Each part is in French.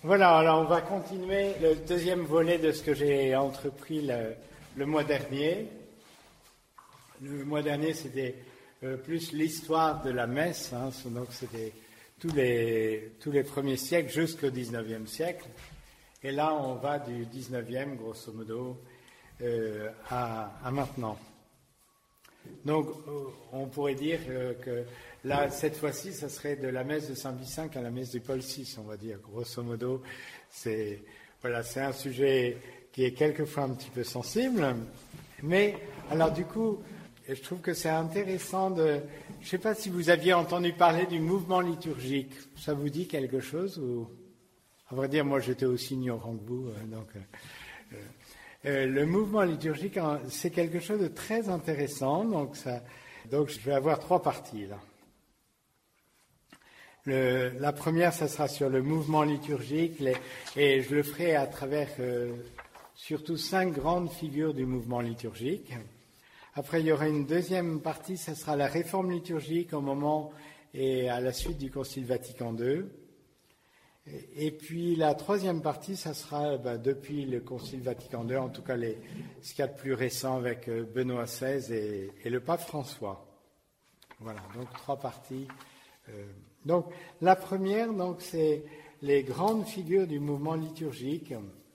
Voilà, alors on va continuer le deuxième volet de ce que j'ai entrepris le mois dernier. Le mois dernier, c'était plus l'histoire de la messe, donc c'était tous les premiers siècles jusqu'au 19e siècle. Et là, on va du 19e, grosso modo, à maintenant. Donc, on pourrait dire que là, cette fois-ci, ça serait de la messe de Saint Pie V à la messe de Paul VI, on va dire, grosso modo. C'est un sujet qui est quelquefois un petit peu sensible. Mais, alors du coup, je trouve que c'est intéressant de... Je ne sais pas si vous aviez entendu parler du mouvement liturgique. Ça vous dit quelque chose ou... À vrai dire, moi, j'étais aussi ignorant que vous, donc... le mouvement liturgique, c'est quelque chose de très intéressant. Donc, je vais avoir trois parties là. La première, ça sera sur le mouvement liturgique, et je le ferai à travers surtout 5 grandes figures du mouvement liturgique. Après, il y aura une deuxième partie, ça sera la réforme liturgique au moment et à la suite du Concile Vatican II. Et puis la troisième partie, ça sera depuis le Concile Vatican II, en tout cas ce qu'il y a de plus récent avec Benoît XVI et le pape François. Voilà, donc 3 parties. Donc la première, c'est les grandes figures du mouvement liturgique.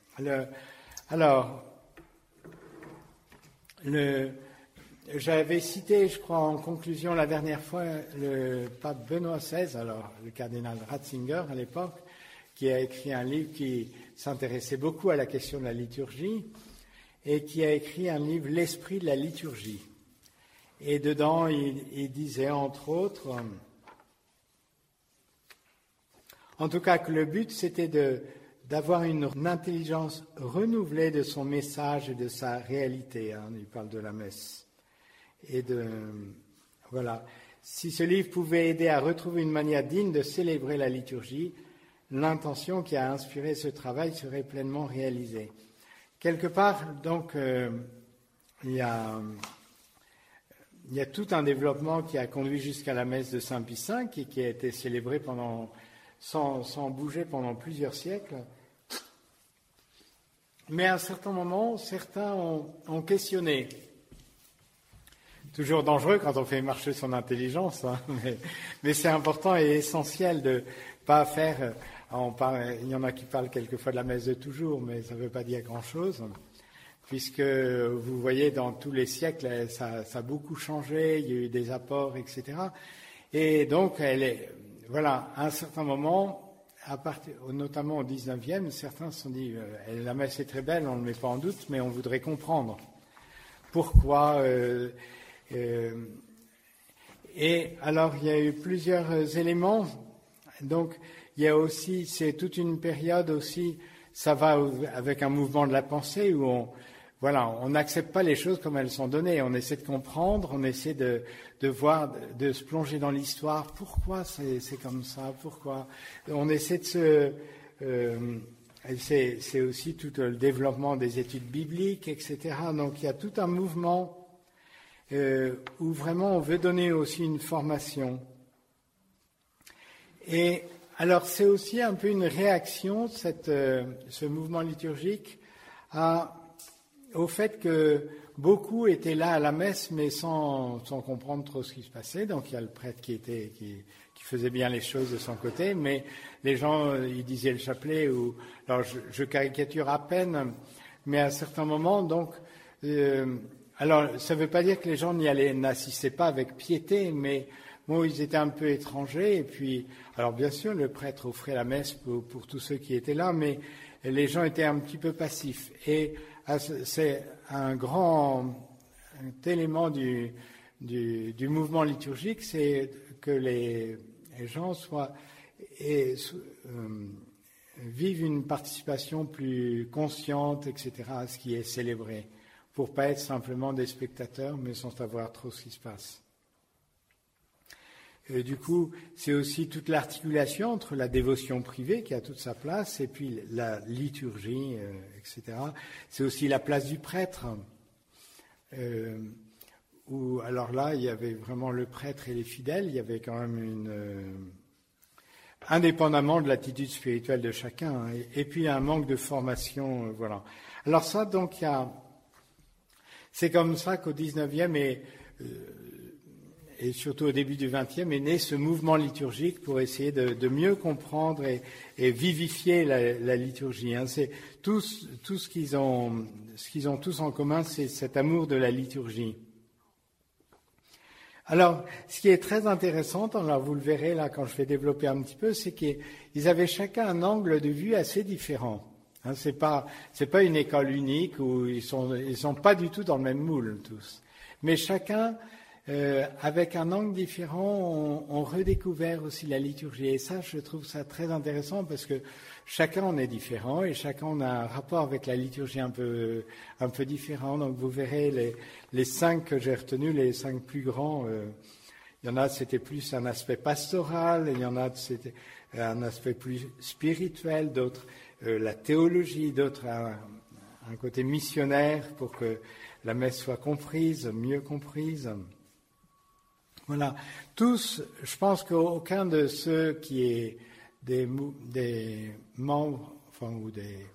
J'avais cité, je crois, en conclusion la dernière fois, le pape Benoît XVI, alors le cardinal Ratzinger à l'époque, qui a écrit un livre qui s'intéressait beaucoup à la question de la liturgie et qui a écrit un livre, L'esprit de la liturgie. Et dedans, il disait, entre autres, en tout cas que le but, c'était d'avoir une intelligence renouvelée de son message et de sa réalité. Il parle de la messe. Et voilà. Si ce livre pouvait aider à retrouver une manière digne de célébrer la liturgie, l'intention qui a inspiré ce travail serait pleinement réalisée. Quelque part, donc, il y a tout un développement qui a conduit jusqu'à la messe de Saint Pie V et qui a été célébrée sans bouger pendant plusieurs siècles. Mais à un certain moment, certains ont questionné. Toujours dangereux quand on fait marcher son intelligence, mais c'est important et essentiel de pas faire... il y en a qui parlent quelquefois de la messe de toujours, mais ça ne veut pas dire grand-chose, puisque vous voyez, dans tous les siècles, ça a beaucoup changé, il y a eu des apports, etc. Et donc, à un certain moment, notamment au 19e, certains se sont dit, la messe est très belle, on ne le met pas en doute, mais on voudrait comprendre pourquoi... et alors, il y a eu plusieurs éléments. Donc, il y a aussi, c'est toute une période aussi, ça va avec un mouvement de la pensée où on n'accepte pas les choses comme elles sont données. On essaie de comprendre, on essaie de voir, de se plonger dans l'histoire. Pourquoi c'est comme ça? Pourquoi? On essaie de c'est aussi tout le développement des études bibliques, etc. Donc, il y a tout un mouvement où vraiment on veut donner aussi une formation. Et alors c'est aussi un peu une réaction, ce mouvement liturgique, au fait que beaucoup étaient là à la messe, mais sans comprendre trop ce qui se passait. Donc il y a le prêtre qui faisait bien les choses de son côté, mais les gens, ils disaient le chapelet, alors je caricature à peine, mais à certains moments, donc... alors, ça ne veut pas dire que les gens n'assistaient pas avec piété, mais bon, ils étaient un peu étrangers. Et puis, alors bien sûr, le prêtre offrait la messe pour tous ceux qui étaient là, mais les gens étaient un petit peu passifs. Et c'est un grand élément du mouvement liturgique, c'est que les gens vivent une participation plus consciente, etc., à ce qui est célébré, pour pas être simplement des spectateurs, mais sans savoir trop ce qui se passe. Et du coup, c'est aussi toute l'articulation entre la dévotion privée qui a toute sa place et puis la liturgie, etc. C'est aussi la place du prêtre, où alors là, il y avait vraiment le prêtre et les fidèles. Il y avait quand même indépendamment de l'attitude spirituelle de chacun, hein, et puis un manque de formation, voilà. Alors ça, donc, c'est comme ça qu'au 19e et surtout au début du 20e est né ce mouvement liturgique pour essayer de mieux comprendre et vivifier la liturgie, hein. C'est tout ce qu'ils ont tous en commun, c'est cet amour de la liturgie. Alors, ce qui est très intéressant, alors vous le verrez là quand je vais développer un petit peu, c'est qu'ils avaient chacun un angle de vue assez différent. Hein, c'est pas une école unique où ils sont pas du tout dans le même moule tous. Mais chacun, avec un angle différent, ont redécouvert aussi la liturgie. Et ça, je trouve ça très intéressant parce que chacun on est différent et chacun on a un rapport avec la liturgie un peu différent. Donc vous verrez les 5 que j'ai retenus, les 5 plus grands. Il y en a c'était plus un aspect pastoral, il y en a c'était un aspect plus spirituel, d'autres la théologie, d'autres un côté missionnaire pour que la messe soit comprise, mieux comprise. Voilà. Tous, je pense qu'aucun de ceux qui est des membres, enfin, ou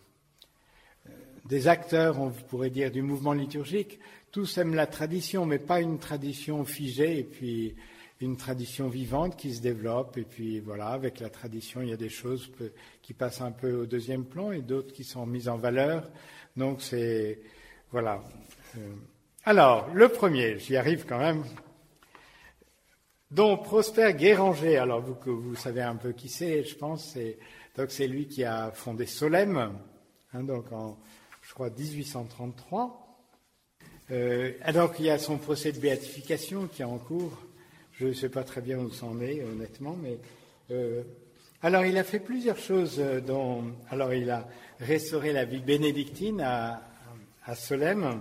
des acteurs, on pourrait dire, du mouvement liturgique, tous aiment la tradition, mais pas une tradition figée, et puis une tradition vivante qui se développe, et puis voilà, avec la tradition, il y a des choses qui passent un peu au deuxième plan, et d'autres qui sont mises en valeur. Donc c'est, voilà. Alors, le premier, j'y arrive quand même. Donc, Prosper Guéranger, alors vous savez un peu qui c'est, je pense, c'est lui qui a fondé Solesmes, hein, donc je crois, 1833. Donc, il y a son procès de béatification qui est en cours. Je ne sais pas très bien où ça en est, honnêtement, mais... alors, il a fait plusieurs choses, alors il a restauré la vie bénédictine à Solesmes,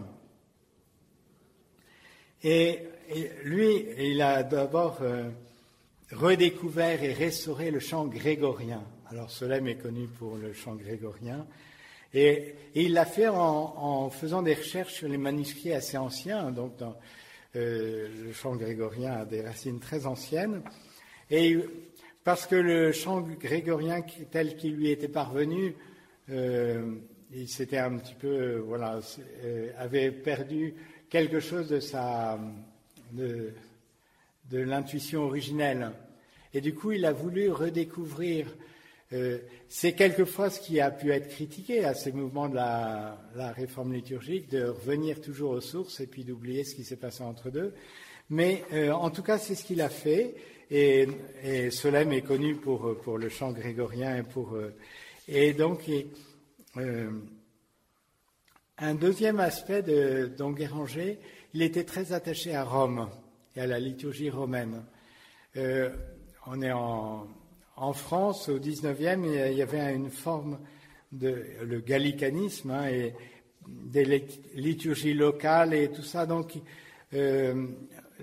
et lui, il a d'abord redécouvert et restauré le chant grégorien. Alors Solesmes est connu pour le chant grégorien. Et il l'a fait en faisant des recherches sur les manuscrits assez anciens. Donc le chant grégorien a des racines très anciennes. Et parce que le chant grégorien tel qu'il lui était parvenu, il s'était un petit peu, avait perdu quelque chose de l'intuition originelle. Et du coup, il a voulu redécouvrir. C'est quelquefois ce qui a pu être critiqué à ces mouvements de la réforme liturgique, de revenir toujours aux sources et puis d'oublier ce qui s'est passé entre deux. Mais en tout cas, c'est ce qu'il a fait. Et Solesmes est connu pour le chant grégorien et donc un deuxième aspect de Don Guéranger, il était très attaché à Rome et à la liturgie romaine. On est en France, au 19e, il y avait une forme le gallicanisme, hein, et des liturgies locales et tout ça, donc une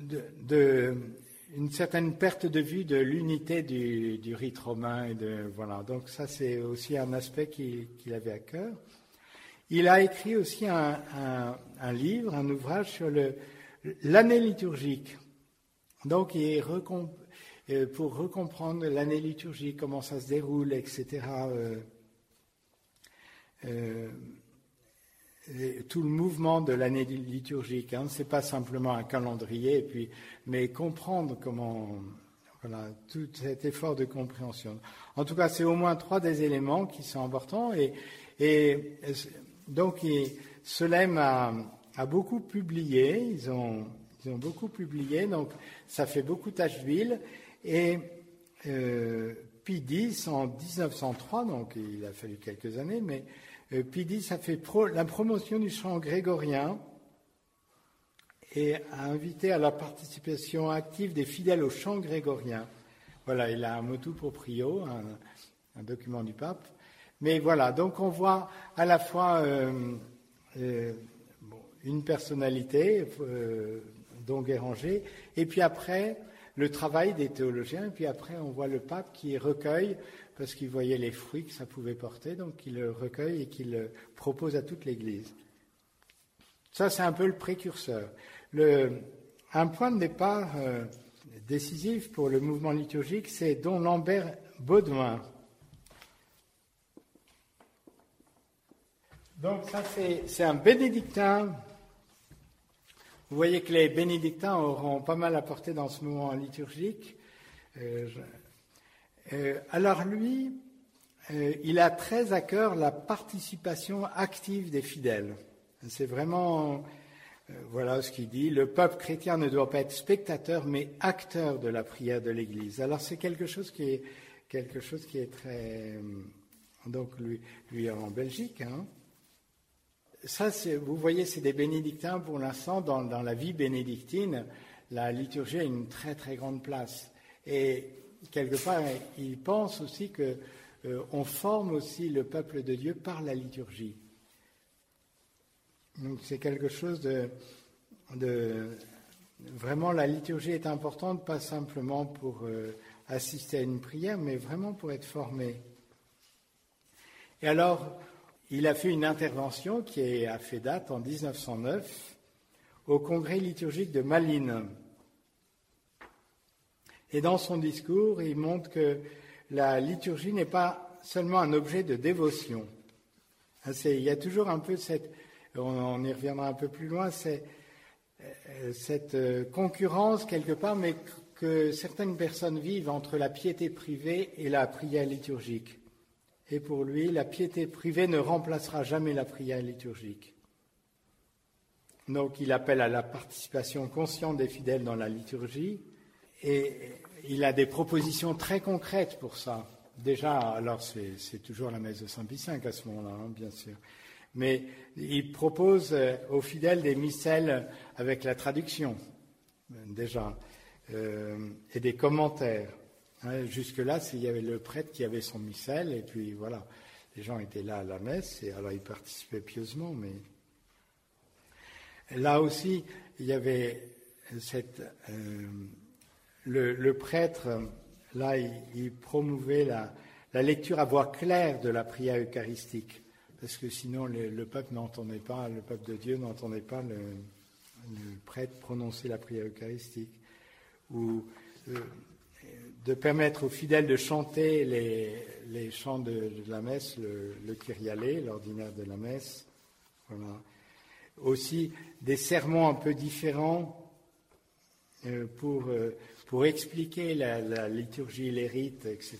certaine perte de vue de l'unité du rite romain. Voilà. Donc ça, c'est aussi un aspect qu'il avait à cœur. Il a écrit aussi un livre, un ouvrage sur l'année liturgique. Donc, pour recomprendre l'année liturgique, comment ça se déroule, etc. Tout le mouvement de l'année liturgique. Hein, c'est pas simplement un calendrier, mais comprendre comment, voilà, tout cet effort de compréhension. En tout cas, c'est au moins 3 des éléments qui sont importants et donc, Solesmes a beaucoup publié, ils ont beaucoup publié, donc ça fait beaucoup tache d'huile. Et Pie X, en 1903, donc il a fallu quelques années, mais Pie X a fait la promotion du chant grégorien et a invité à la participation active des fidèles au chant grégorien. Voilà, il a un motu proprio, un document du pape. Mais voilà, donc on voit à la fois une personnalité, Don Guéranger, et puis après le travail des théologiens, et puis après on voit le pape qui recueille, parce qu'il voyait les fruits que ça pouvait porter, donc il le recueille et qu'il le propose à toute l'Église. Ça, c'est un peu le précurseur. Un point de départ décisif pour le mouvement liturgique, c'est Don Lambert Baudouin. Donc ça, c'est un bénédictin. Vous voyez que les bénédictins auront pas mal apporté dans ce mouvement liturgique. Alors lui, il a très à cœur la participation active des fidèles. C'est vraiment, voilà ce qu'il dit, le peuple chrétien ne doit pas être spectateur, mais acteur de la prière de l'Église. Alors c'est quelque chose qui est très... Donc lui en Belgique, hein. Ça, vous voyez, c'est des bénédictins pour l'instant. Dans la vie bénédictine, la liturgie a une très très grande place. Et quelque part, ils pensent aussi qu'on forme aussi le peuple de Dieu par la liturgie. Donc c'est quelque chose de vraiment, la liturgie est importante, pas simplement pour assister à une prière, mais vraiment pour être formé. Et alors, il a fait une intervention qui a fait date en 1909 au congrès liturgique de Malines. Et dans son discours, il montre que la liturgie n'est pas seulement un objet de dévotion. Il y a toujours un peu on y reviendra un peu plus loin, c'est cette concurrence quelque part, mais que certaines personnes vivent entre la piété privée et la prière liturgique. Et pour lui, la piété privée ne remplacera jamais la prière liturgique. Donc il appelle à la participation consciente des fidèles dans la liturgie et il a des propositions très concrètes pour ça. Déjà, alors c'est toujours la messe de Saint-Pie V à ce moment-là, hein, bien sûr. Mais il propose aux fidèles des missels avec la traduction, déjà, et des commentaires. Jusque-là, il y avait le prêtre qui avait son missel, et puis voilà, les gens étaient là à la messe, et alors ils participaient pieusement, mais là aussi, il y avait le prêtre, là, il promouvait la lecture à voix claire de la prière eucharistique, parce que sinon le peuple n'entendait pas, le peuple de Dieu n'entendait pas le prêtre prononcer la prière eucharistique, ou de permettre aux fidèles de chanter les chants de la messe, le Kyrialé, l'ordinaire de la messe. Voilà. Aussi des sermons un peu différents pour expliquer la liturgie, les rites, etc.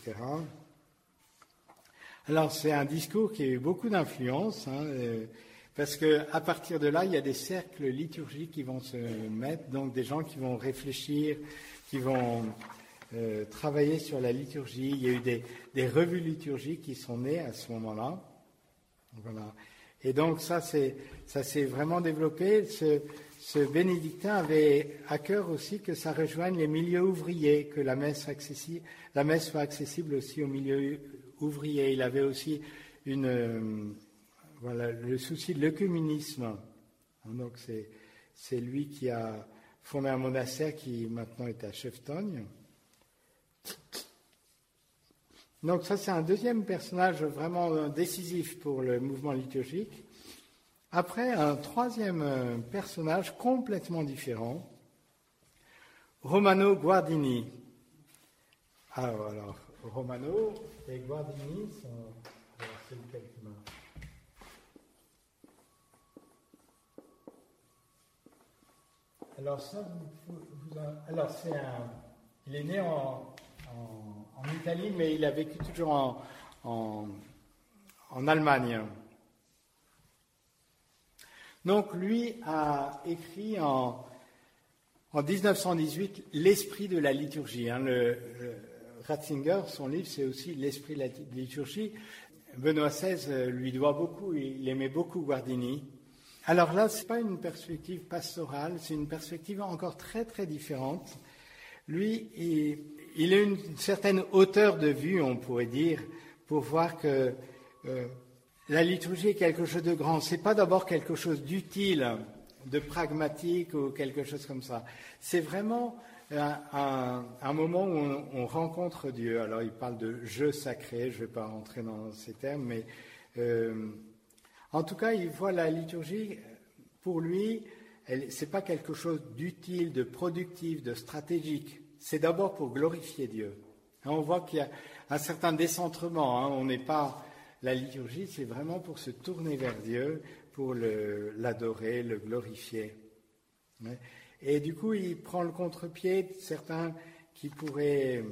Alors c'est un discours qui a eu beaucoup d'influence, hein, parce qu'à partir de là, il y a des cercles liturgiques qui vont se mettre, donc des gens qui vont réfléchir, qui vont travailler sur la liturgie. Il y a eu des revues liturgiques qui sont nées à ce moment-là. Voilà. Et donc ça s'est vraiment développé. Ce bénédictin avait à cœur aussi que ça rejoigne les milieux ouvriers, que la messe soit accessible aussi aux milieux ouvriers. Il avait aussi le souci de l'œcuménisme. Donc c'est lui qui a fondé un monastère qui maintenant est à Cheftogne. Donc ça, c'est un deuxième personnage vraiment décisif pour le mouvement liturgique. Après, un troisième personnage complètement différent, Romano Guardini. Alors Romano et Guardini sont... C'est lequel qui marche ? Alors ça, alors c'est il est né en Italie, mais il a vécu toujours en Allemagne. Donc lui a écrit en 1918 L'esprit de la liturgie. Ratzinger, son livre, c'est aussi L'esprit de la liturgie. Benoît XVI lui doit beaucoup, il aimait beaucoup Guardini. Alors là, ce n'est pas une perspective pastorale, c'est une perspective encore très très différente. Lui, il a une certaine hauteur de vue, on pourrait dire, pour voir que la liturgie est quelque chose de grand. Ce n'est pas d'abord quelque chose d'utile, de pragmatique ou quelque chose comme ça. C'est vraiment un moment où on rencontre Dieu. Alors, il parle de jeu sacré, je ne vais pas rentrer dans ces termes, mais en tout cas, il voit la liturgie, pour lui, ce n'est pas quelque chose d'utile, de productif, de stratégique. C'est d'abord pour glorifier Dieu. On voit qu'il y a un certain décentrement. Hein. On n'est pas... La liturgie, c'est vraiment pour se tourner vers Dieu, pour l'adorer, le glorifier. Et du coup, il prend le contre-pied de certains qui pourraient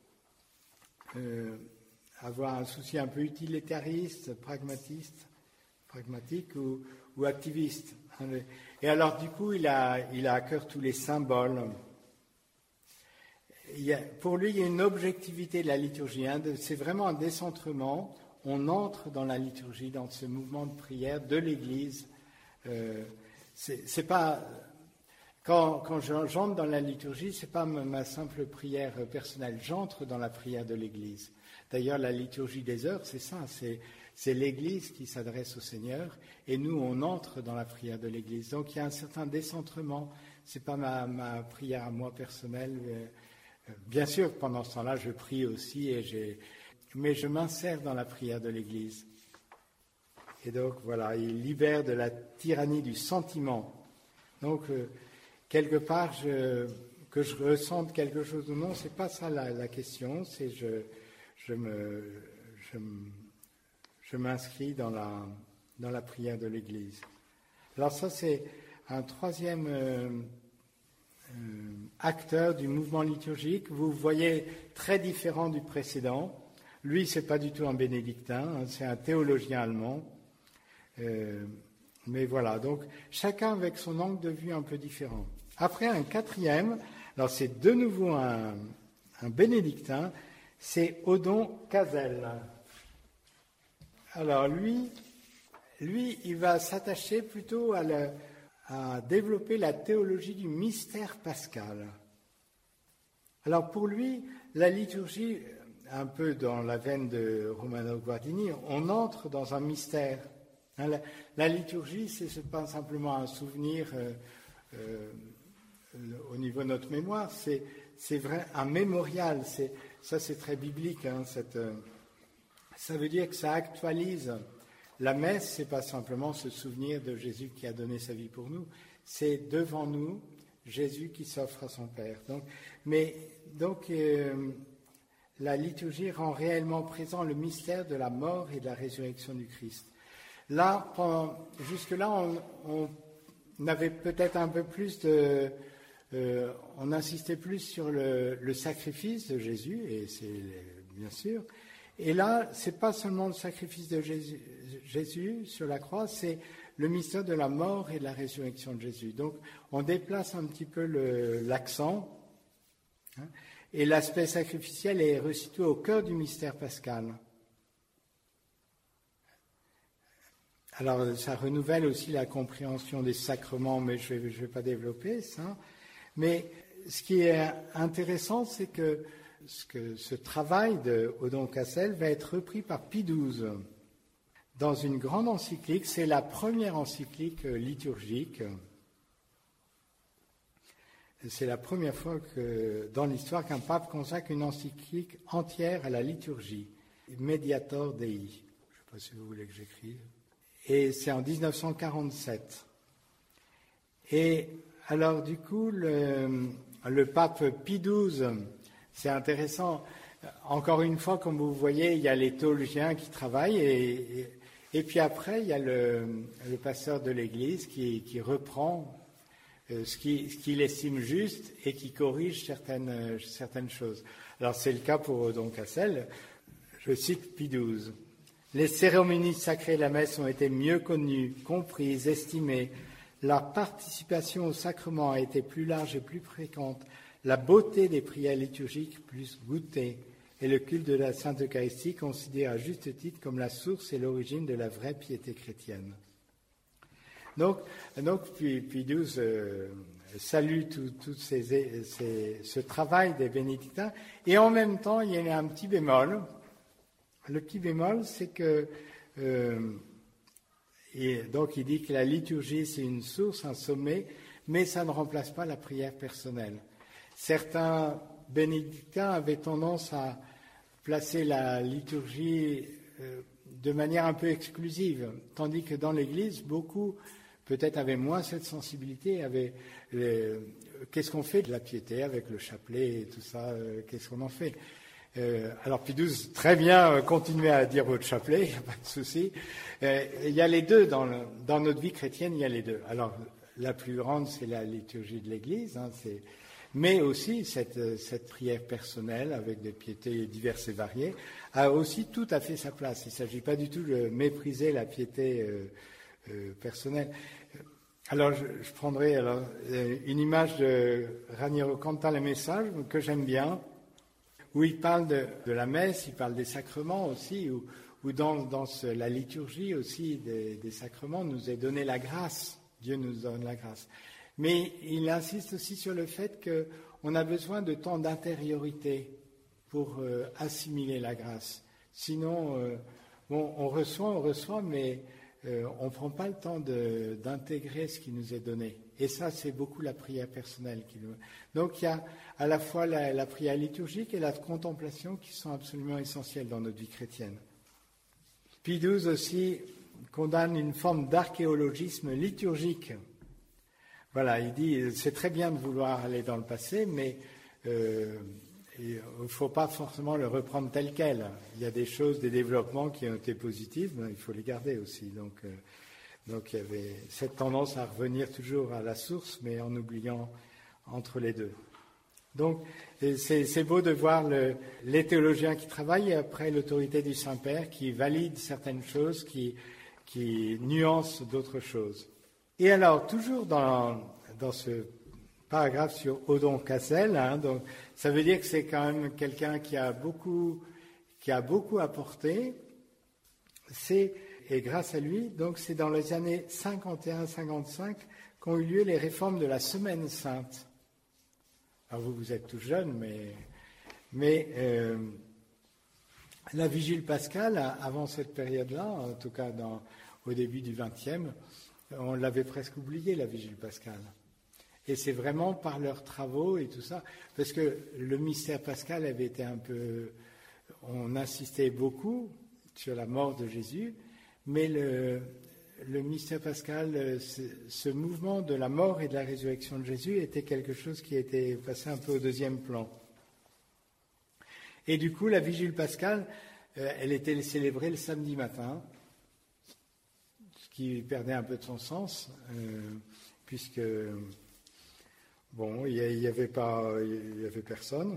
avoir un souci un peu utilitariste, pragmatique ou activiste. Et alors, du coup, il a à cœur tous les symboles. Pour lui, il y a une objectivité de la liturgie. C'est vraiment un décentrement. On entre dans la liturgie, dans ce mouvement de prière de l'Église. C'est pas... Quand j'entre dans la liturgie, ce n'est pas ma simple prière personnelle. J'entre dans la prière de l'Église. D'ailleurs, la liturgie des heures, c'est ça. C'est l'Église qui s'adresse au Seigneur et nous, on entre dans la prière de l'Église. Donc, il y a un certain décentrement. Ce n'est pas ma prière à moi personnelle. Bien sûr, pendant ce temps-là, je prie aussi, mais je m'insère dans la prière de l'Église. Et donc, voilà, il libère de la tyrannie du sentiment. Donc, quelque part, que je ressente quelque chose ou non, ce n'est pas ça la question, c'est je m'inscris dans la prière de l'Église. Alors ça, c'est un troisième acteur du mouvement liturgique. Vous voyez très différent du précédent. Lui, c'est pas du tout un bénédictin, hein, c'est un théologien allemand. Mais voilà, donc chacun avec son angle de vue un peu différent. Après, un quatrième, alors c'est de nouveau un bénédictin, c'est Odon Casel. Alors lui, il va s'attacher plutôt à développer la théologie du mystère pascal. Alors pour lui, la liturgie, un peu dans la veine de Romano Guardini, on entre dans un mystère. La liturgie, ce n'est pas simplement un souvenir au niveau de notre mémoire, c'est vrai, un mémorial. Ça, c'est très biblique. Hein, ça veut dire que ça actualise. La messe, ce n'est pas simplement se souvenir de Jésus qui a donné sa vie pour nous. C'est devant nous Jésus qui s'offre à son Père. Donc, la liturgie rend réellement présent le mystère de la mort et de la résurrection du Christ. Là, jusque-là, on avait peut-être un peu plus on insistait plus sur le sacrifice de Jésus, et c'est bien sûr. Et là, c'est pas seulement le sacrifice de Jésus sur la croix, c'est le mystère de la mort et de la résurrection de Jésus. Donc, on déplace un petit peu l'accent, hein, et l'aspect sacrificiel est resitué au cœur du mystère pascal. Alors, ça renouvelle aussi la compréhension des sacrements, mais je vais pas développer ça. Mais ce qui est intéressant, c'est que ce travail de Odon Casel va être repris par Pie XII dans une grande encyclique. C'est la première encyclique liturgique. C'est la première fois dans l'histoire qu'un pape consacre une encyclique entière à la liturgie, Mediator Dei. Je ne sais pas si vous voulez que j'écrive. Et c'est en 1947. Et alors, du coup, le pape Pie XII, c'est intéressant. Encore une fois, comme vous voyez, il y a les théologiens qui travaillent et puis après, il y a le pasteur de l'Église qui reprend ce qu'il estime juste et qui corrige certaines choses. Alors, c'est le cas pour Odon Casel. Je cite Pie XII. Les cérémonies sacrées de la messe ont été mieux connues, comprises, estimées. Leur participation au sacrement a été plus large et plus fréquente. La beauté des prières liturgiques plus goûtée. Et le culte de la Sainte Eucharistie considéré à juste titre comme la source et l'origine de la vraie piété chrétienne. Donc Pie XII salue tout ce travail des bénédictins. Et en même temps, il y a un petit bémol. Le petit bémol, c'est que... Et donc, il dit que la liturgie, c'est une source, un sommet, mais ça ne remplace pas la prière personnelle. Certains bénédictins avaient tendance à placer la liturgie de manière un peu exclusive, tandis que dans l'Église, beaucoup, peut-être, avaient moins cette sensibilité, qu'est-ce qu'on fait de la piété avec le chapelet et tout ça, qu'est-ce qu'on en fait ? Alors Pie XII, très bien, continuez à dire votre chapelet, il n'y a pas de souci. Il y a les deux, dans notre vie chrétienne, il y a les deux. Alors, la plus grande, c'est la liturgie de l'Église, mais aussi cette prière personnelle, avec des piétés diverses et variées, a aussi tout à fait sa place. Il ne s'agit pas du tout de mépriser la piété personnelle. Alors, je prendrai une image de Raniero Cantat, le message, que j'aime bien, où il parle de la messe, il parle des sacrements aussi, où dans la liturgie aussi des sacrements nous est donné la grâce. Dieu nous donne la grâce. Mais il insiste aussi sur le fait qu'on a besoin de temps d'intériorité pour assimiler la grâce. Sinon, on reçoit, mais on ne prend pas le temps d'intégrer ce qui nous est donné. Et ça, c'est beaucoup la prière personnelle. Donc, il y a à la fois la prière liturgique et la contemplation qui sont absolument essentielles dans notre vie chrétienne. Pie XII aussi condamne une forme d'archéologisme liturgique. Voilà, il dit, c'est très bien de vouloir aller dans le passé, mais il ne faut pas forcément le reprendre tel quel. Il y a des choses, des développements qui ont été positifs, mais il faut les garder aussi. Donc il y avait cette tendance à revenir toujours à la source, mais en oubliant entre les deux. Donc c'est beau de voir les théologiens qui travaillent et après l'autorité du Saint-Père qui valide certaines choses, qui nuancent d'autres choses. Et alors, toujours dans ce paragraphe sur Odon Cassel, donc ça veut dire que c'est quand même quelqu'un qui a beaucoup apporté. Et grâce à lui, donc c'est dans les années 51-55 qu'ont eu lieu les réformes de la Semaine Sainte. Alors vous êtes tous jeunes, mais la Vigile pascale, avant cette période-là, en tout cas au début du XXe, on l'avait presque oublié, la Vigile pascale. Et c'est vraiment par leurs travaux et tout ça, parce que le mystère pascal avait été on insistait beaucoup sur la mort de Jésus, mais le mystère pascal, ce mouvement de la mort et de la résurrection de Jésus était quelque chose qui était passé un peu au deuxième plan. Et du coup, la Vigile pascale, elle était célébrée le samedi matin, ce qui perdait un peu de son sens, puisque il y avait personne.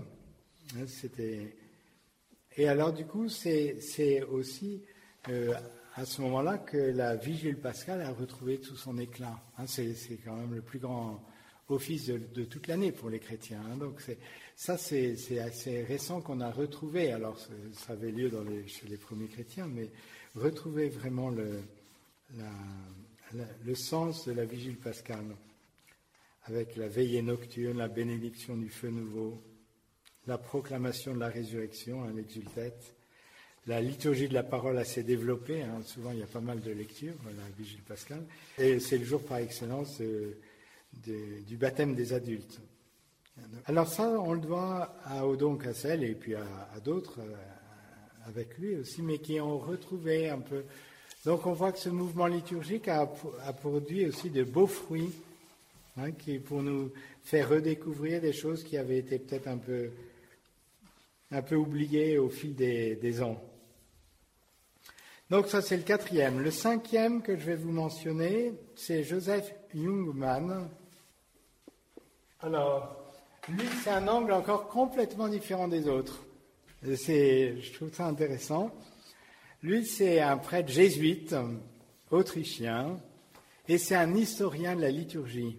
Et alors du coup, c'est aussi à ce moment-là que la Vigile pascale a retrouvé tout son éclat. C'est quand même le plus grand office de toute l'année pour les chrétiens. Donc c'est assez récent qu'on a retrouvé. Alors ça avait lieu chez les premiers chrétiens, mais retrouver vraiment le sens de la Vigile pascale, avec la veillée nocturne, la bénédiction du feu nouveau, la proclamation de la résurrection, l'exultète, la liturgie de la parole assez développée, souvent il y a pas mal de lectures, la Vigile pascale, et c'est le jour par excellence du baptême des adultes. Alors ça, on le doit à Odon Cassel et puis à d'autres avec lui aussi, mais qui ont retrouvé un peu. Donc on voit que ce mouvement liturgique a produit aussi de beaux fruits, qui pour nous faire redécouvrir des choses qui avaient été peut-être un peu oubliées au fil des ans. Donc ça c'est le 4e. Le 5e que je vais vous mentionner, c'est Joseph Jungmann. Alors, lui c'est un angle encore complètement différent des autres. Je trouve ça intéressant. Lui c'est un prêtre jésuite, autrichien, et c'est un historien de la liturgie.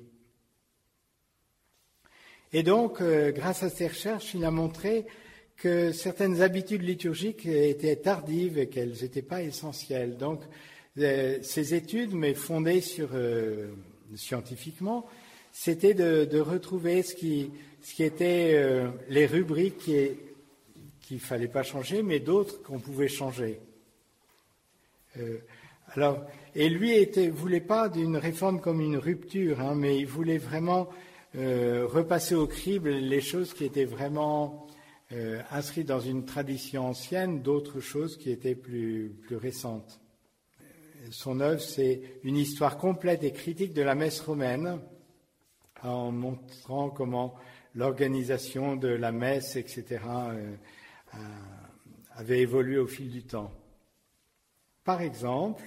Et donc, grâce à ses recherches, il a montré que certaines habitudes liturgiques étaient tardives et qu'elles n'étaient pas essentielles. Donc, ces études, mais fondées scientifiquement, c'était de retrouver ce qui était les rubriques qu'il ne fallait pas changer, mais d'autres qu'on pouvait changer. Et lui voulait pas d'une réforme comme une rupture, mais il voulait vraiment repasser au crible les choses qui étaient vraiment inscrites dans une tradition ancienne, d'autres choses qui étaient plus récentes. Son œuvre, c'est une histoire complète et critique de la messe romaine, en montrant comment l'organisation de la messe, etc., avait évolué au fil du temps. Par exemple,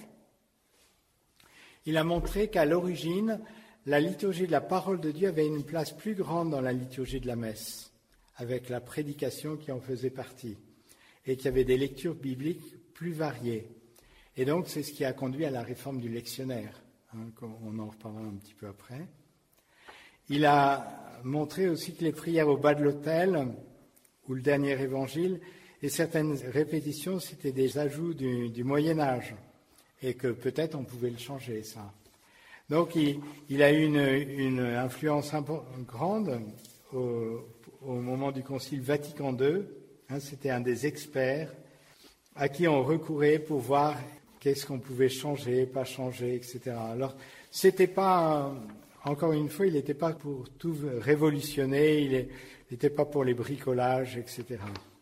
il a montré qu'à l'origine, la liturgie de la parole de Dieu avait une place plus grande dans la liturgie de la messe, avec la prédication qui en faisait partie, et qu'il y avait des lectures bibliques plus variées. Et donc, c'est ce qui a conduit à la réforme du lectionnaire. On en reparlera un petit peu après. Il a montré aussi que les prières au bas de l'autel, ou le dernier évangile, et certaines répétitions, c'était des ajouts du Moyen-Âge, et que peut-être on pouvait le changer, ça. Donc, il a eu une influence grande au moment du Concile Vatican II. C'était un des experts à qui on recourait pour voir qu'est-ce qu'on pouvait changer, pas changer, etc. Alors, c'était pas, encore une fois, il n'était pas pour tout révolutionner, il n'était pas pour les bricolages, etc.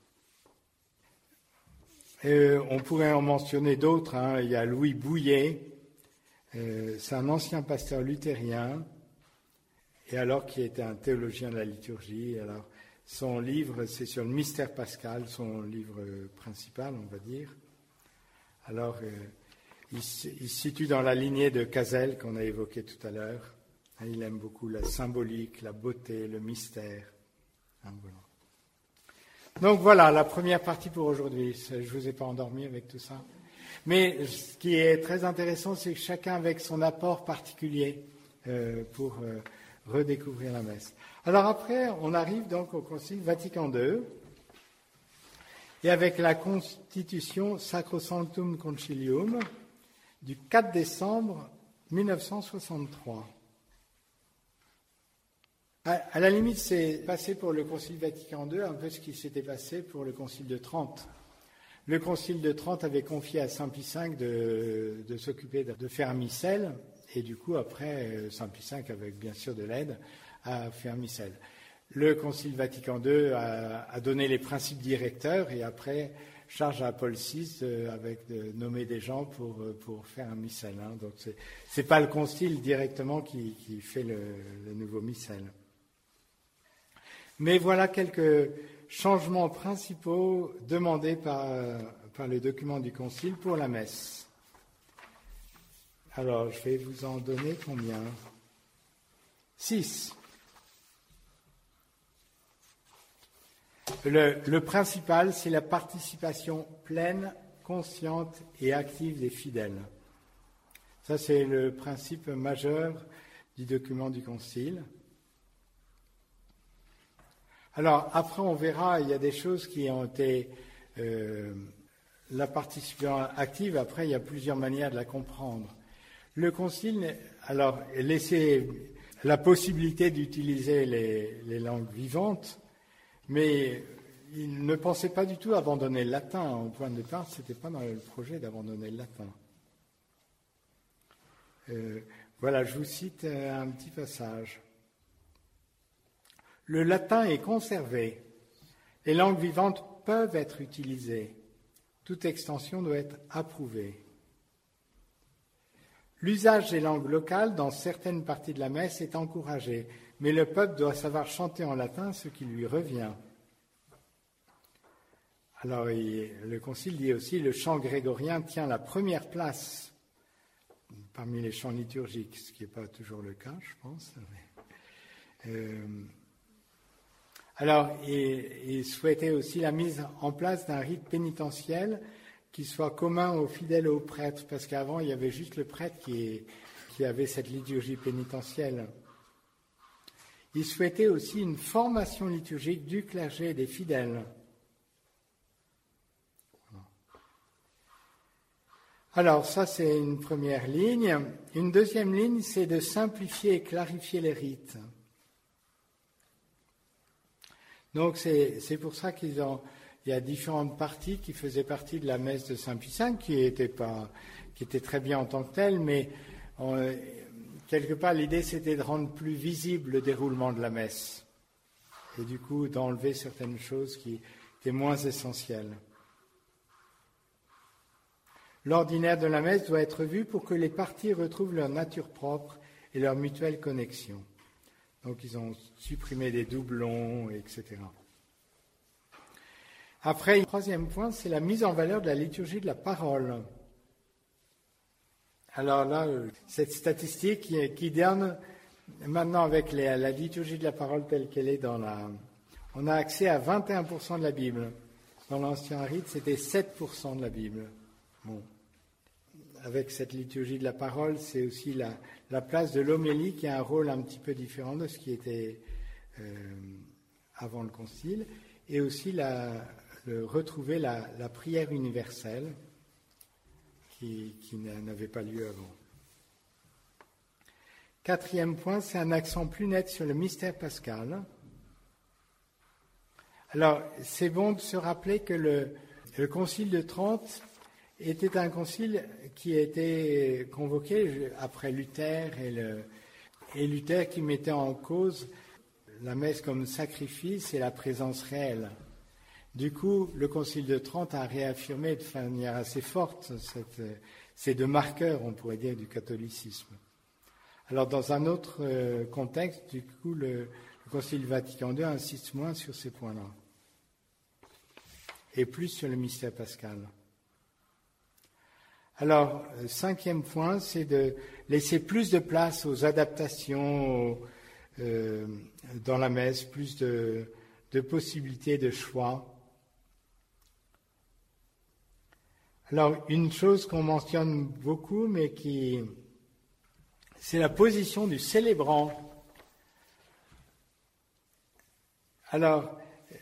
On pourrait en mentionner d'autres. Il y a Louis Bouillet, c'est un ancien pasteur luthérien, et alors qui était un théologien de la liturgie. Alors, son livre, c'est sur le mystère pascal, son livre principal, on va dire. Alors, il se situe dans la lignée de Cazel qu'on a évoqué tout à l'heure. Il aime beaucoup la symbolique, la beauté, le mystère. Voilà. Donc voilà, la première partie pour aujourd'hui. Je ne vous ai pas endormi avec tout ça. Mais ce qui est très intéressant, c'est que chacun avec son apport particulier pour redécouvrir la messe. Alors après, on arrive donc au Concile Vatican II, et avec la Constitution Sacrosanctum Concilium du 4 décembre 1963. À la limite, c'est passé pour le Concile Vatican II un peu ce qui s'était passé pour le Concile de Trente. Le Concile de Trente avait confié à Saint Pie V de s'occuper de faire un missel, et du coup, après, Saint Pie V, avec bien sûr de l'aide, a fait un missel. Le Concile Vatican II a donné les principes directeurs, et après, charge à Paul VI de nommer des gens pour faire un missel. Donc, c'est pas le Concile directement qui fait le nouveau missel. Mais voilà quelques changements principaux demandés par le document du Concile pour la messe. Alors, je vais vous en donner combien ? 6. Le principal, c'est la participation pleine, consciente et active des fidèles. Ça, c'est le principe majeur du document du Concile. Alors, après, on verra, il y a des choses qui ont été... la participation active, après, il y a plusieurs manières de la comprendre. Le Concile, alors, laissait la possibilité d'utiliser les langues vivantes, mais il ne pensait pas du tout abandonner le latin. Au point de départ, ce n'était pas dans le projet d'abandonner le latin. Voilà, je vous cite un petit passage. Le latin est conservé. Les langues vivantes peuvent être utilisées. Toute extension doit être approuvée. L'usage des langues locales dans certaines parties de la messe est encouragé, mais le peuple doit savoir chanter en latin ce qui lui revient. Alors, le Concile dit aussi le chant grégorien tient la première place parmi les chants liturgiques, ce qui n'est pas toujours le cas, je pense. Alors, il souhaitait aussi la mise en place d'un rite pénitentiel qui soit commun aux fidèles et aux prêtres, parce qu'avant, il y avait juste le prêtre qui avait cette liturgie pénitentielle. Il souhaitait aussi une formation liturgique du clergé et des fidèles. Alors, ça, c'est une première ligne. Une deuxième ligne, c'est de simplifier et clarifier les rites. Donc, c'est pour ça il y a différentes parties qui faisaient partie de la messe de Saint Pie V, qui était très bien en tant que telle, mais quelque part, l'idée, c'était de rendre plus visible le déroulement de la messe. Et du coup, d'enlever certaines choses qui étaient moins essentielles. L'ordinaire de la messe doit être vu pour que les parties retrouvent leur nature propre et leur mutuelle connexion. Donc, ils ont supprimé des doublons, etc. Après, le troisième point, c'est la mise en valeur de la liturgie de la parole. Alors là, cette statistique qui donne, maintenant avec la liturgie de la parole telle qu'elle est on a accès à 21% de la Bible. Dans l'Ancien Rite, c'était 7% de la Bible. Bon. Avec cette liturgie de la parole, c'est aussi la place de l'homélie qui a un rôle un petit peu différent de ce qui était avant le Concile, et aussi retrouver la prière universelle qui n'avait pas lieu avant. Quatrième point, c'est un accent plus net sur le mystère pascal. Alors, c'est bon de se rappeler que le Concile de Trente était un concile qui a été convoqué après Luther, et Luther qui mettait en cause la messe comme sacrifice et la présence réelle. Du coup, le Concile de Trente a réaffirmé de manière assez forte ces deux marqueurs, on pourrait dire, du catholicisme. Alors, dans un autre contexte, du coup, le Concile Vatican II insiste moins sur ces points-là, et plus sur le mystère pascal. Alors, cinquième point, c'est de laisser plus de place aux adaptations dans la messe, plus de possibilités de choix. Alors, une chose qu'on mentionne beaucoup, mais c'est la position du célébrant. Alors,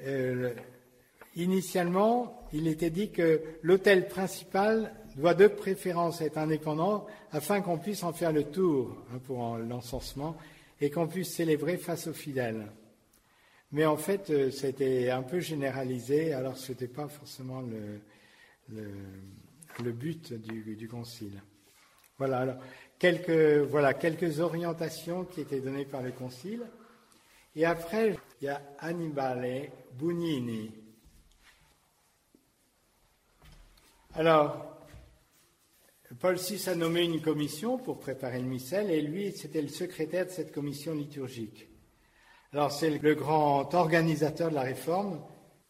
initialement, il était dit que l'autel principal doit de préférence être indépendant afin qu'on puisse en faire le tour pour l'encensement et qu'on puisse célébrer face aux fidèles. Mais en fait, c'était un peu généralisé, alors ce n'était pas forcément le but du Concile. Voilà, alors, quelques orientations qui étaient données par le Concile. Et après, il y a Annibale Bugnini. Alors, Paul VI a nommé une commission pour préparer le missel, et lui, c'était le secrétaire de cette commission liturgique. Alors, c'est le grand organisateur de la réforme.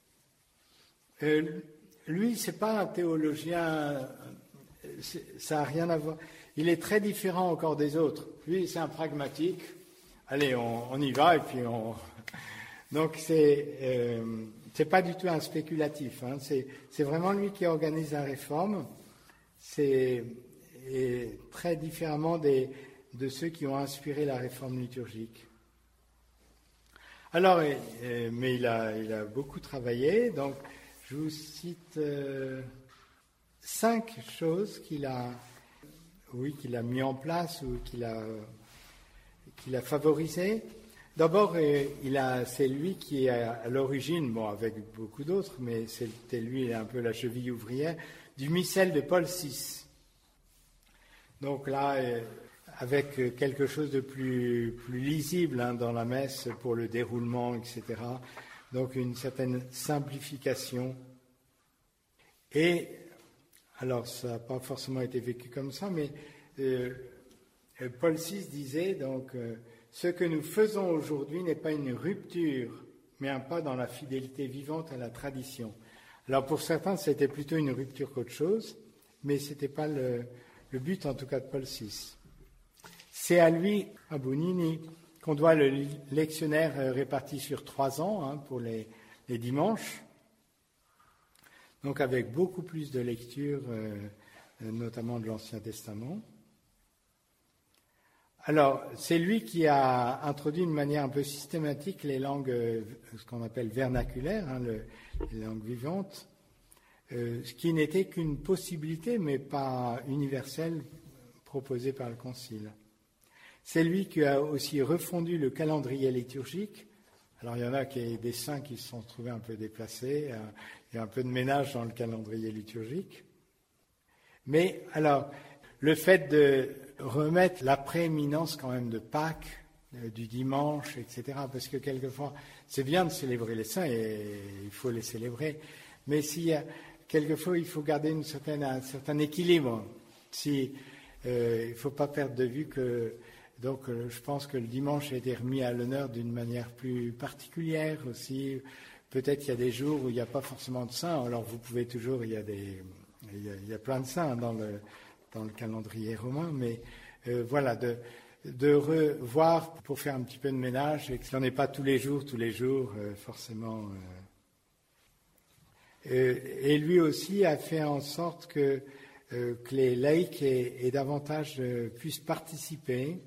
Lui, c'est pas un théologien, ça n'a rien à voir. Il est très différent encore des autres. Lui, c'est un pragmatique. Allez, on y va, et puis Donc, c'est pas du tout un spéculatif. C'est vraiment lui qui organise la réforme. C'est très différemment de ceux qui ont inspiré la réforme liturgique. Alors, mais il a beaucoup travaillé, donc je vous cite 5 choses qu'il a mis en place ou qu'il a favorisées. D'abord, c'est lui qui est à l'origine, bon, avec beaucoup d'autres, mais c'était lui un peu la cheville ouvrière, du missel de Paul VI. Donc là, avec quelque chose de plus lisible dans la messe pour le déroulement, etc. Donc une certaine simplification. Et, alors ça n'a pas forcément été vécu comme ça, mais Paul VI disait donc ce que nous faisons aujourd'hui n'est pas une rupture, mais un pas dans la fidélité vivante à la tradition. Alors pour certains, c'était plutôt une rupture qu'autre chose, mais ce n'était pas le but en tout cas de Paul VI. C'est à lui, à Bugnini, qu'on doit le lectionnaire réparti sur 3 ans pour les dimanches, donc avec beaucoup plus de lectures, notamment de l'Ancien Testament. Alors, c'est lui qui a introduit d'une manière un peu systématique les langues, ce qu'on appelle vernaculaires, les langues vivantes, ce qui n'était qu'une possibilité, mais pas universelle, proposée par le Concile. C'est lui qui a aussi refondu le calendrier liturgique. Alors, il y en a des saints qui se sont trouvés un peu déplacés, il y a un peu de ménage dans le calendrier liturgique. Mais, alors, le fait de remettre la prééminence quand même de Pâques, du dimanche, etc., parce que quelquefois, c'est bien de célébrer les saints et il faut les célébrer, mais quelquefois, il faut garder un certain équilibre. Il ne faut pas perdre de vue que, donc, je pense que le dimanche a été remis à l'honneur d'une manière plus particulière aussi, peut-être il y a des jours où il n'y a pas forcément de saints, alors vous pouvez toujours, il y a plein de saints dans le calendrier romain, mais voilà, de revoir pour faire un petit peu de ménage, et que ce n'est pas tous les jours, forcément. Et lui aussi a fait en sorte que les laïcs aient davantage puissent participer.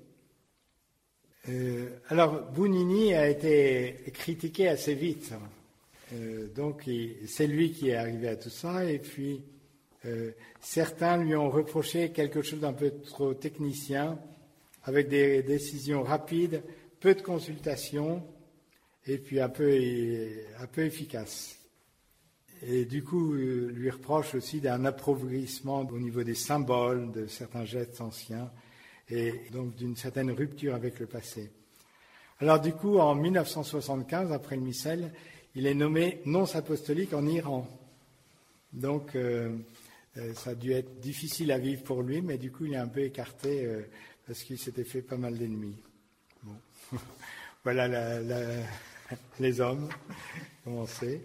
Alors, Bounini a été critiqué assez vite. Donc, c'est lui qui est arrivé à tout ça. Et puis, certains lui ont reproché quelque chose d'un peu trop technicien, avec des décisions rapides, peu de consultations, et puis un peu efficaces. Et du coup, lui reproche aussi d'un appauvrissement au niveau des symboles, de certains gestes anciens, et donc d'une certaine rupture avec le passé. Alors du coup, en 1975, après le missel, il est nommé nonce apostolique en Iran. Donc, ça a dû être difficile à vivre pour lui, mais du coup, il est un peu écarté parce qu'il s'était fait pas mal d'ennemis. Bon. Voilà les hommes, comme on sait.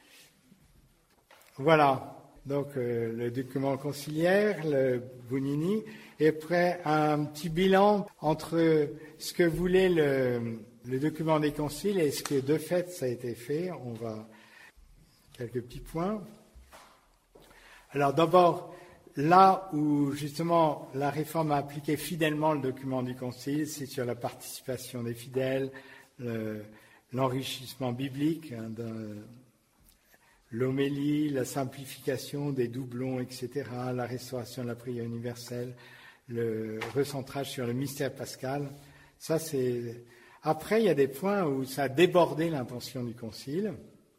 Voilà, donc le document conciliaire, le Bounini, et après un petit bilan entre ce que voulait le document des conciles et ce que de fait ça a été fait. On va quelques petits points. Alors d'abord, là où justement la réforme a appliqué fidèlement le document du concile, c'est sur la participation des fidèles, l'enrichissement biblique, l'homélie, la simplification des doublons, etc., la restauration de la prière universelle, le recentrage sur le mystère pascal. Ça, c'est. Après, il y a des points où ça a débordé l'intention du concile.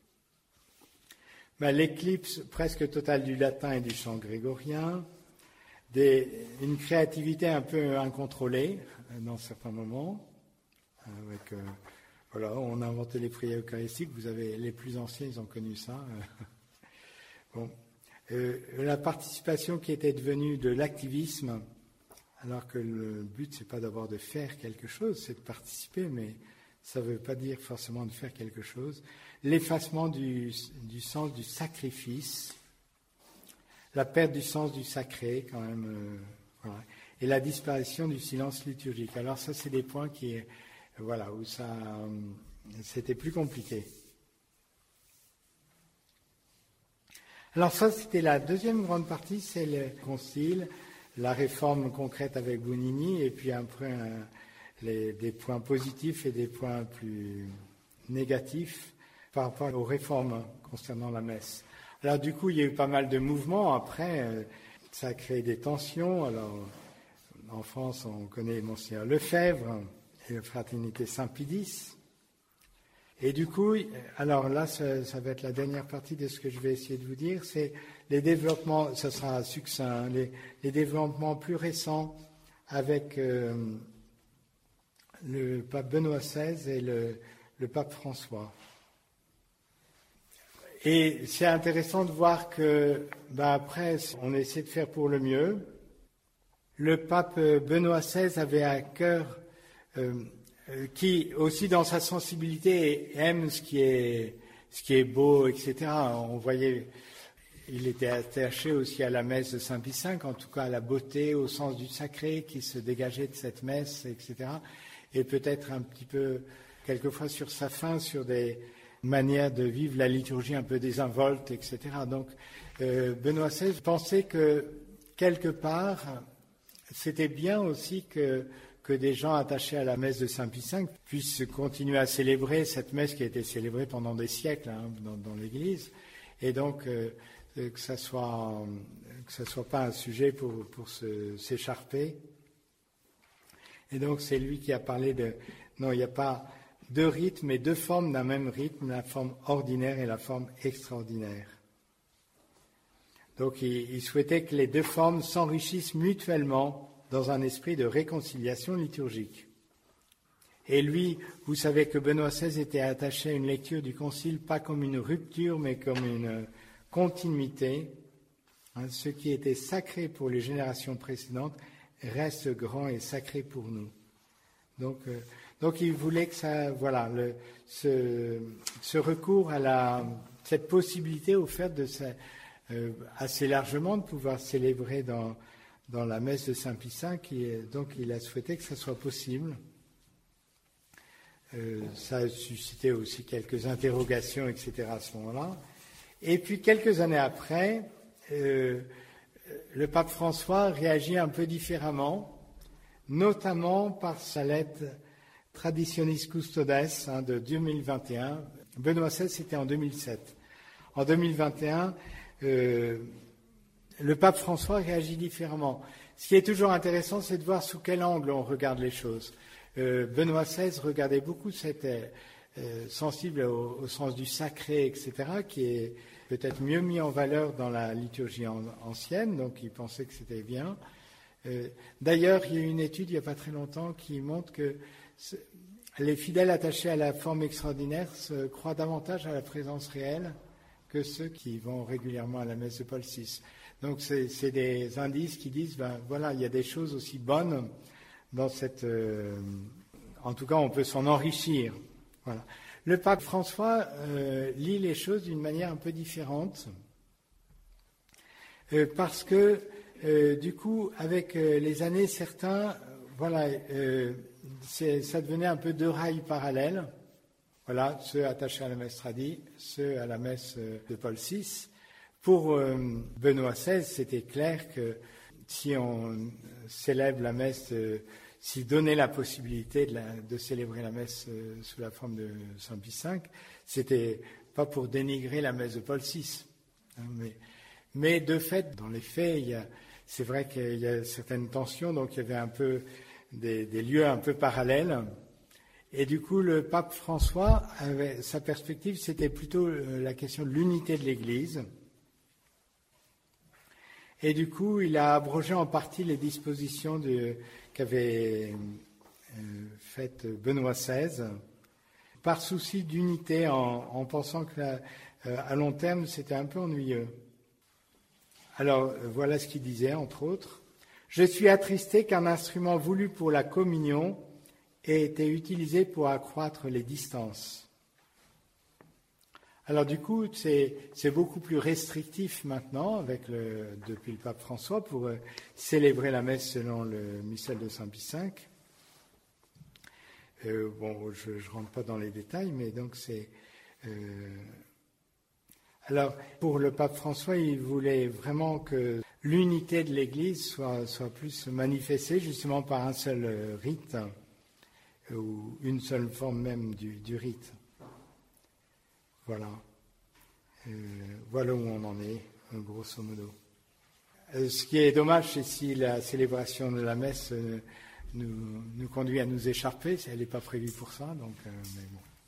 L'éclipse presque totale du latin et du chant grégorien, une créativité un peu incontrôlée dans certains moments, avec. Voilà, on a inventé les prières eucharistiques. Vous avez les plus anciens, ils ont connu ça. Bon, la participation qui était devenue de l'activisme, alors que le but c'est pas d'abord de faire quelque chose, c'est de participer, mais ça ne veut pas dire forcément de faire quelque chose. L'effacement du sens du sacrifice, la perte du sens du sacré, quand même, voilà, et la disparition du silence liturgique. Alors ça, c'est des points où c'était plus compliqué. Alors ça, c'était la deuxième grande partie, c'est le concile, la réforme concrète avec Bounini, et puis après des points positifs et des points plus négatifs par rapport aux réformes concernant la messe. Alors du coup, il y a eu pas mal de mouvements après, ça a créé des tensions. Alors en France, on connaît Monseigneur Lefebvre, et la fraternité Saint-Pidis. Et du coup, alors là, ça va être la dernière partie de ce que je vais essayer de vous dire, c'est les développements, ça sera succinct, les développements plus récents avec le pape Benoît XVI et le pape François. Et c'est intéressant de voir que, après, on essaie de faire pour le mieux. Le pape Benoît XVI avait à cœur qui aussi dans sa sensibilité aime ce qui est beau, etc. On voyait, il était attaché aussi à la messe de Saint Pie V, en tout cas à la beauté, au sens du sacré qui se dégageait de cette messe, etc. Et peut-être un petit peu, quelquefois sur sa fin, sur des manières de vivre la liturgie un peu désinvolte, etc. Donc Benoît XVI pensait que quelque part, c'était bien aussi que des gens attachés à la messe de Saint Pie V puissent continuer à célébrer cette messe qui a été célébrée pendant des siècles dans l'Église, et donc que ça soit pas un sujet pour s'écharper. Et donc c'est lui qui a parlé non, il n'y a pas deux rythmes, mais deux formes d'un même rythme, la forme ordinaire et la forme extraordinaire. Donc il souhaitait que les deux formes s'enrichissent mutuellement dans un esprit de réconciliation liturgique. Et lui, vous savez que Benoît XVI était attaché à une lecture du Concile, pas comme une rupture, mais comme une continuité. Ce qui était sacré pour les générations précédentes reste grand et sacré pour nous. Donc il voulait que ça, voilà, ce recours à cette possibilité offerte assez largement de pouvoir célébrer dans la messe de Saint-Pie V, donc il a souhaité que ça soit possible. Ça a suscité aussi quelques interrogations, etc. à ce moment-là. Et puis quelques années après, le pape François réagit un peu différemment, notamment par sa lettre Traditionis Custodes de 2021. Benoît XVI, c'était en 2007. En 2021, le pape François réagit différemment. Ce qui est toujours intéressant, c'est de voir sous quel angle on regarde les choses. Benoît XVI regardait beaucoup sensible au sens du sacré, etc., qui est peut-être mieux mis en valeur dans la liturgie ancienne, donc il pensait que c'était bien. D'ailleurs, il y a eu une étude il n'y a pas très longtemps qui montre que les fidèles attachés à la forme extraordinaire croient davantage à la présence réelle que ceux qui vont régulièrement à la messe de Paul VI. Donc c'est des indices qui disent, voilà, il y a des choses aussi bonnes dans cette... en tout cas, on peut s'en enrichir. Voilà. Le pape François lit les choses d'une manière un peu différente, parce que, du coup, avec les années, certains, voilà, ça devenait un peu deux rails parallèles. Voilà, ceux attachés à la messe tradie, ceux à la messe de Paul VI. Pour Benoît XVI, c'était clair que si on célèbre la messe, si donner la possibilité de célébrer la messe sous la forme de Saint-Pie V, c'était pas pour dénigrer la messe de Paul VI. Hein, mais de fait, dans les faits, c'est vrai qu'il y a certaines tensions, donc il y avait un peu des lieux un peu parallèles. Et du coup, le pape François, sa perspective, c'était plutôt la question de l'unité de l'Église. Et du coup, il a abrogé en partie les dispositions qu'avait faites Benoît XVI, par souci d'unité, en pensant qu'à long terme, c'était un peu ennuyeux. Alors, voilà ce qu'il disait, entre autres. « Je suis attristé qu'un instrument voulu pour la communion ait été utilisé pour accroître les distances. » Alors du coup, c'est beaucoup plus restrictif maintenant, depuis le pape François, pour célébrer la messe selon le missel de Saint-Pie V. Bon, je ne rentre pas dans les détails, mais donc c'est... Alors, pour le pape François, il voulait vraiment que l'unité de l'Église soit plus manifestée, justement par un seul rite, ou une seule forme même du rite. Voilà. Voilà où on en est, grosso modo. Ce qui est dommage, c'est si la célébration de la messe nous conduit à nous écharper. Elle n'est pas prévue pour ça, donc, mais bon.